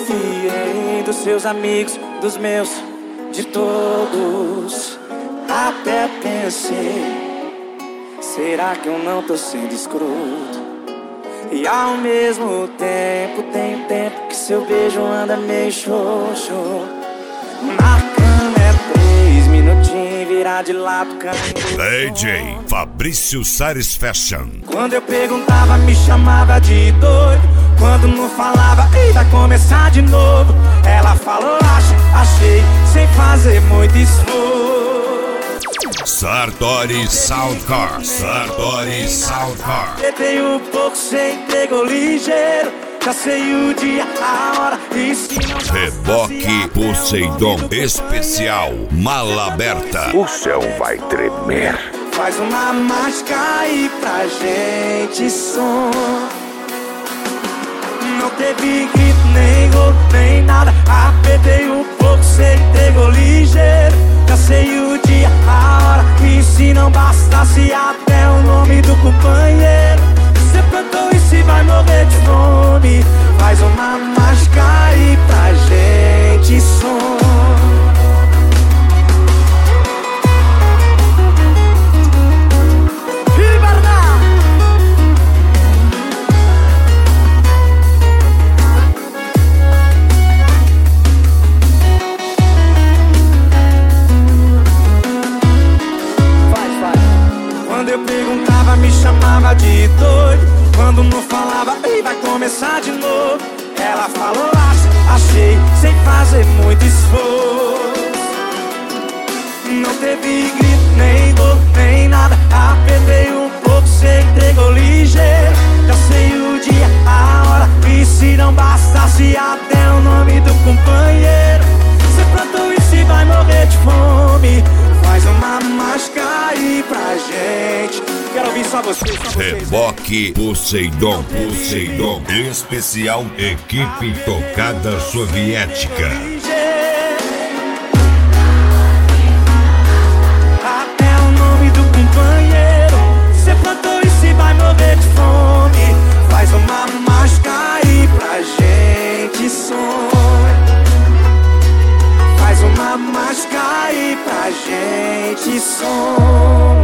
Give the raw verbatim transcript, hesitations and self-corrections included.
desconfiei dos seus amigos, dos meus, de todos. Até pensei, será que eu não tô sendo escroto? E ao mesmo tempo, tem tempo que seu beijo anda meio xoxo. Na cama é três minutinhos, virar de lado, caminho. D J Fabrício Sares Fashion. Quando eu perguntava, me chamava de doido. Quando não falava, ei, vai começar de novo. Ela falou, acho, achei, sem fazer muito esforço. Sartori Soundcar, Sartori Soundcar. Tentei um pouco, sem pegou ligeiro. Já sei o dia, a hora e se não. Reboque Poseidon Especial, mala aberta. O céu vai tremer. Faz uma mágica aí pra gente, som. Não teve grito, nem gol, nem nada. Apertei um pouco, cê entregou ligeiro. Já sei o dia, a hora. E se não bastasse até o nome do companheiro, cê plantou e se vai morrer de fome. Faz uma mágica aí pra gente, som. Quando eu perguntava, me chamava de doido. Quando não falava, ei, vai começar de novo. Ela falou, acho, achei, sem fazer muito esforço. Não teve grito, nem dor, nem nada. Apertei um pouco, cê entregou ligeiro. Já sei o dia, a hora. E se não bastasse até o nome do companheiro, cê plantou e se vai morrer de fome. Faz uma mágica aí pra gente. Quero ouvir só vocês, só vocês. Reboque Poseidon, Poseidon Especial, equipe tocada soviética. Até o nome do companheiro, cê plantou e se vai morrer de fome. Faz uma mágica aí pra gente, som. Faz uma mágica aí pra gente, som.